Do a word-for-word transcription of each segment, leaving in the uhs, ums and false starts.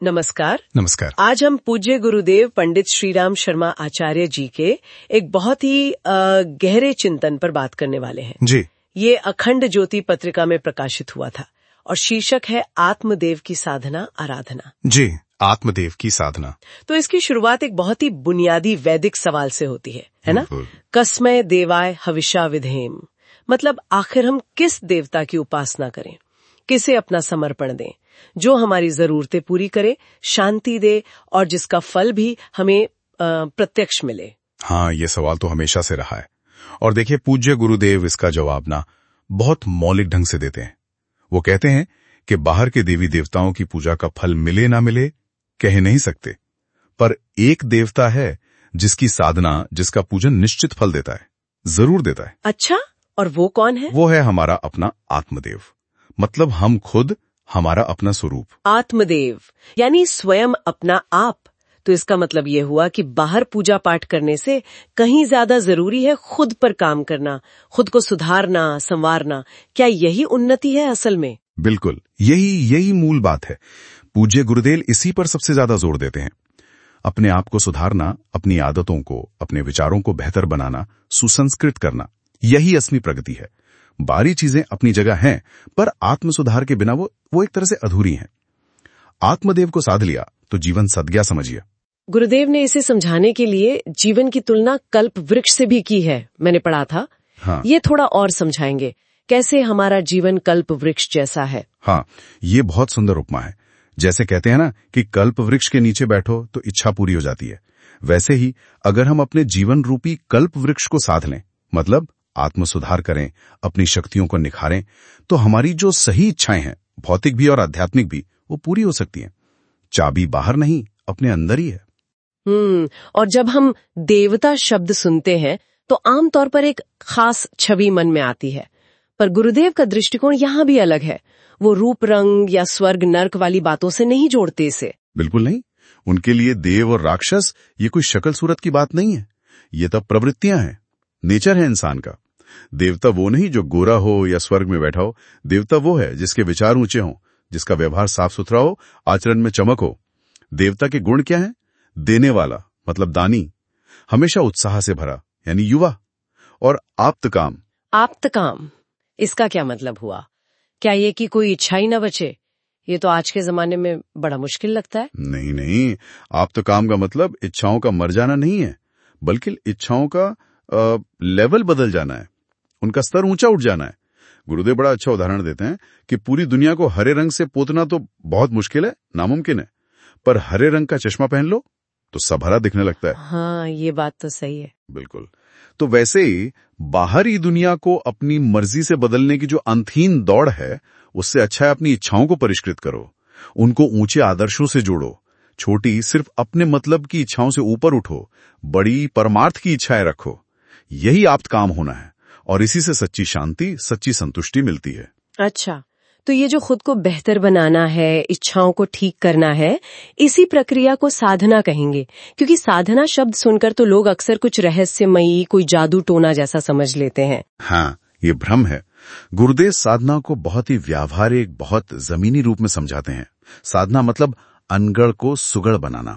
नमस्कार। नमस्कार। आज हम पूज्य गुरुदेव पंडित श्रीराम शर्मा आचार्य जी के एक बहुत ही अ, गहरे चिंतन पर बात करने वाले हैं। जी। ये अखंड ज्योति पत्रिका में प्रकाशित हुआ था और शीर्षक है आत्मदेव की साधना आराधना। जी, आत्मदेव की साधना। तो इसकी शुरुआत एक बहुत ही बुनियादी वैदिक सवाल से होती है, है ना? बिल्कुल। कस्मै देवाय हविषा विधेम, मतलब आखिर हम किस देवता की उपासना करें, किसे अपना समर्पण दें, जो हमारी जरूरतें पूरी करे, शांति दे और जिसका फल भी हमें प्रत्यक्ष मिले। हाँ, ये सवाल तो हमेशा से रहा है और देखिए पूज्य गुरुदेव इसका जवाब ना बहुत मौलिक ढंग से देते हैं। वो कहते हैं कि बाहर के देवी देवताओं की पूजा का फल मिले ना मिले कह नहीं सकते, पर एक देवता है जिसकी साधना, जिसका पूजन निश्चित फल देता है, जरूर देता है। अच्छा, और वो कौन है? वो है हमारा अपना आत्मदेव, मतलब हम खुद, हमारा अपना स्वरूप। आत्मदेव यानी स्वयं अपना आप। तो इसका मतलब ये हुआ कि बाहर पूजा पाठ करने से कहीं ज्यादा जरूरी है खुद पर काम करना, खुद को सुधारना, संवारना। क्या यही उन्नति है असल में? बिल्कुल, यही यही मूल बात है। पूज्य गुरुदेव इसी पर सबसे ज्यादा जोर देते हैं। अपने आप को सुधारना, अपनी आदतों को, अपने विचारों को बेहतर बनाना, सुसंस्कृत करना, यही असली प्रगति है। बारी चीजें अपनी जगह हैं, पर आत्म सुधार के बिना वो वो एक तरह से अधूरी हैं। आत्मदेव को साध लिया तो जीवन सद गया समझिए। गुरुदेव ने इसे समझाने के लिए जीवन की तुलना कल्प वृक्ष से भी की है, मैंने पढ़ा था। हाँ। ये थोड़ा और समझाएंगे कैसे हमारा जीवन कल्प वृक्ष जैसा है? हाँ, ये बहुत सुंदर उपमा है। जैसे कहते हैं ना कि कल्प वृक्ष के नीचे बैठो तो इच्छा पूरी हो जाती है, वैसे ही अगर हम अपने जीवन रूपी कल्प वृक्ष को साध लें, मतलब आत्म सुधार करें, अपनी शक्तियों को निखारें, तो हमारी जो सही इच्छाएं हैं, भौतिक भी और आध्यात्मिक भी, वो पूरी हो सकती हैं। चाबी बाहर नहीं, अपने अंदर ही है। हम्म और जब हम देवता शब्द सुनते हैं तो आमतौर पर एक खास छवि मन में आती है, पर गुरुदेव का दृष्टिकोण यहाँ भी अलग है। वो रूप रंग या स्वर्ग नर्क वाली बातों से नहीं जोड़ते इसे। बिल्कुल नहीं। उनके लिए देव और राक्षस ये कोई शक्ल सूरत की बात नहीं है, ये तो प्रवृत्तियां हैं, नेचर है इंसान का। देवता वो नहीं जो गोरा हो या स्वर्ग में बैठा हो। देवता वो है जिसके विचार ऊंचे हों, जिसका व्यवहार साफ सुथरा हो, आचरण में चमक हो। देवता के गुण क्या है? देने वाला, मतलब दानी, हमेशा उत्साह से भरा, यानी युवा, और आप्त काम। आप्त काम, इसका क्या मतलब हुआ? क्या ये कि कोई इच्छा ही न बचे? ये तो आज के जमाने में बड़ा मुश्किल लगता है। नहीं नहीं, आप्त काम का मतलब इच्छाओं का मर जाना नहीं है, बल्कि इच्छाओं का आ, लेवल बदल जाना है, उनका स्तर ऊंचा उठ जाना है। गुरुदेव बड़ा अच्छा उदाहरण देते हैं कि पूरी दुनिया को हरे रंग से पोतना तो बहुत मुश्किल है, नामुमकिन है, पर हरे रंग का चश्मा पहन लो तो सब हरा दिखने लगता है। हाँ, ये बात तो सही है। बिल्कुल। तो वैसे ही बाहरी दुनिया को अपनी मर्जी से बदलने की जो अंतहीन दौड़ है, उससे अच्छा है अपनी इच्छाओं को परिष्कृत करो, उनको ऊंचे आदर्शों से जोड़ो, छोटी सिर्फ अपने मतलब की इच्छाओं से ऊपर उठो, बड़ी परमार्थ की इच्छाएं रखो। यही आप्त काम होना है और इसी से सच्ची शांति, सच्ची संतुष्टि मिलती है। अच्छा, तो ये जो खुद को बेहतर बनाना है, इच्छाओं को ठीक करना है, इसी प्रक्रिया को साधना कहेंगे, क्योंकि साधना शब्द सुनकर तो लोग अक्सर कुछ रहस्यमयी, कोई जादू टोना जैसा समझ लेते हैं। हाँ, ये भ्रम है। गुरुदेव साधना को बहुत ही व्यावहारिक, बहुत जमीनी रूप में समझाते हैं। साधना मतलब अनगढ़ को सुगढ़ बनाना।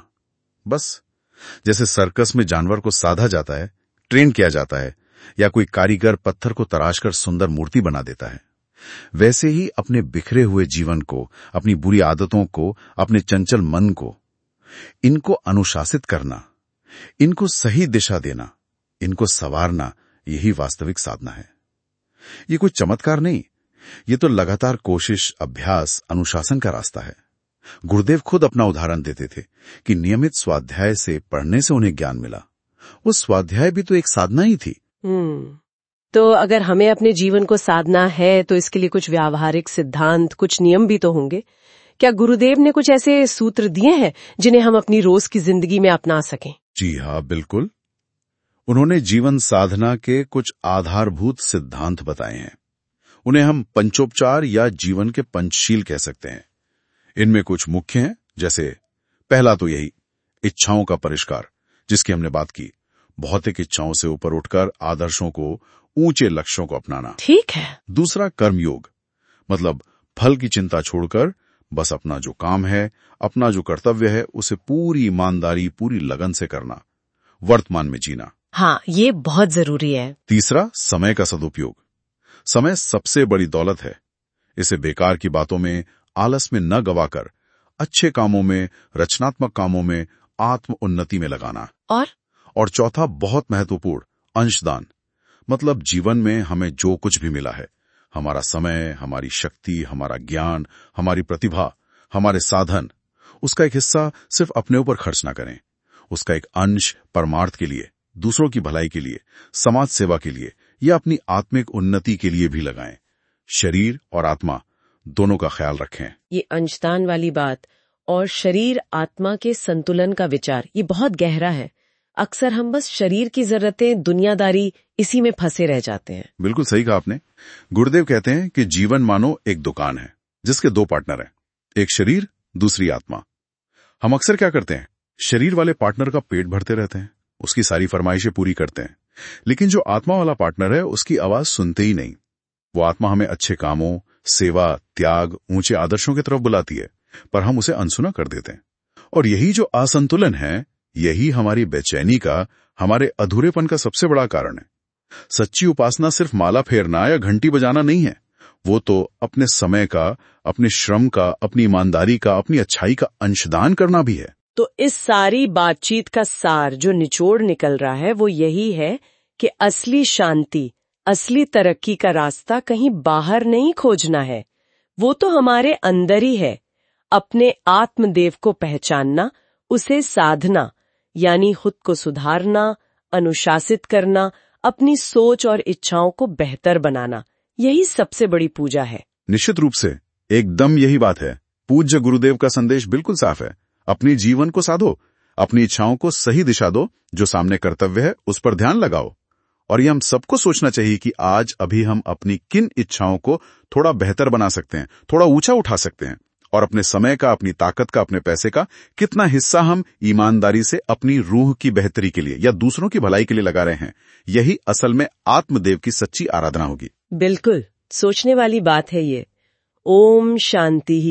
बस जैसे सर्कस में जानवर को साधा जाता है, ट्रेन किया जाता है, या कोई कारीगर पत्थर को तराशकर सुंदर मूर्ति बना देता है, वैसे ही अपने बिखरे हुए जीवन को, अपनी बुरी आदतों को, अपने चंचल मन को, इनको अनुशासित करना, इनको सही दिशा देना, इनको संवारना, यही वास्तविक साधना है। ये कोई चमत्कार नहीं, ये तो लगातार कोशिश, अभ्यास, अनुशासन का रास्ता है। गुरुदेव खुद अपना उदाहरण देते थे कि नियमित स्वाध्याय से पढ़ने से उन्हें ज्ञान मिला। वो स्वाध्याय भी तो एक साधना ही थी। हम्म तो अगर हमें अपने जीवन को साधना है तो इसके लिए कुछ व्यावहारिक सिद्धांत, कुछ नियम भी तो होंगे। क्या गुरुदेव ने कुछ ऐसे सूत्र दिए हैं जिन्हें हम अपनी रोज की जिंदगी में अपना सकें? जी हाँ, बिल्कुल। उन्होंने जीवन साधना के कुछ आधारभूत सिद्धांत बताए हैं। उन्हें हम पंचोपचार या जीवन के पंचशील कह सकते हैं। इनमें कुछ मुख्य हैं, जैसे पहला तो यही इच्छाओं का परिष्कार, जिसकी हमने बात की। भौतिक इच्छाओं से ऊपर उठकर आदर्शों को, ऊंचे लक्ष्यों को अपनाना। ठीक है। दूसरा कर्मयोग, मतलब फल की चिंता छोड़कर बस अपना जो काम है, अपना जो कर्तव्य है, उसे पूरी ईमानदारी, पूरी लगन से करना, वर्तमान में जीना। हाँ, ये बहुत जरूरी है। तीसरा, समय का सदुपयोग। समय सबसे बड़ी दौलत है। इसे बेकार की बातों में, आलस में न गवाकर अच्छे कामों में, रचनात्मक कामों में, आत्म उन्नति में लगाना। और और चौथा, बहुत महत्वपूर्ण, अंशदान। मतलब जीवन में हमें जो कुछ भी मिला है, हमारा समय, हमारी शक्ति, हमारा ज्ञान, हमारी प्रतिभा, हमारे साधन, उसका एक हिस्सा सिर्फ अपने ऊपर खर्च ना करें। उसका एक अंश परमार्थ के लिए, दूसरों की भलाई के लिए, समाज सेवा के लिए या अपनी आत्मिक उन्नति के लिए भी लगाएं। शरीर और आत्मा दोनों का ख्याल रखें। ये अंशदान वाली बात और शरीर आत्मा के संतुलन का विचार, ये बहुत गहरा है। अक्सर हम बस शरीर की जरूरतें, दुनियादारी, इसी में फंसे रह जाते हैं। बिल्कुल सही कहा आपने। गुरुदेव कहते हैं कि जीवन मानो एक दुकान है जिसके दो पार्टनर हैं, एक शरीर, दूसरी आत्मा। हम अक्सर क्या करते हैं, शरीर वाले पार्टनर का पेट भरते रहते हैं, उसकी सारी फरमाइशें पूरी करते हैं, लेकिन जो आत्मा वाला पार्टनर है उसकी आवाज सुनते ही नहीं। वो आत्मा हमें अच्छे कामों, सेवा, त्याग, ऊंचे आदर्शों की तरफ बुलाती है, पर हम उसे अनसुना कर देते हैं। और यही जो असंतुलन है, यही हमारी बेचैनी का, हमारे अधूरेपन का सबसे बड़ा कारण है। सच्ची उपासना सिर्फ माला फेरना या घंटी बजाना नहीं है, वो तो अपने समय का, अपने श्रम का, अपनी ईमानदारी का, अपनी अच्छाई का अंशदान करना भी है। तो इस सारी बातचीत का सार, जो निचोड़ निकल रहा है, वो यही है कि असली शांति, असली तरक्की का रास्ता कहीं बाहर नहीं खोजना है, वो तो हमारे अंदर ही है। अपने आत्मदेव को पहचानना, उसे साधना, यानी खुद को सुधारना, अनुशासित करना, अपनी सोच और इच्छाओं को बेहतर बनाना, यही सबसे बड़ी पूजा है। निश्चित रूप से, एकदम यही बात है। पूज्य गुरुदेव का संदेश बिल्कुल साफ है। अपनी जीवन को साधो, अपनी इच्छाओं को सही दिशा दो, जो सामने कर्तव्य है उस पर ध्यान लगाओ। और ये हम सबको सोचना चाहिए कि आज अभी हम अपनी किन इच्छाओं को थोड़ा बेहतर बना सकते हैं, थोड़ा ऊंचा उठा सकते हैं, और अपने समय का, अपनी ताकत का, अपने पैसे का कितना हिस्सा हम ईमानदारी से अपनी रूह की बेहतरी के लिए या दूसरों की भलाई के लिए लगा रहे हैं। यही असल में आत्मदेव की सच्ची आराधना होगी। बिल्कुल सोचने वाली बात है ये। ओम शांति।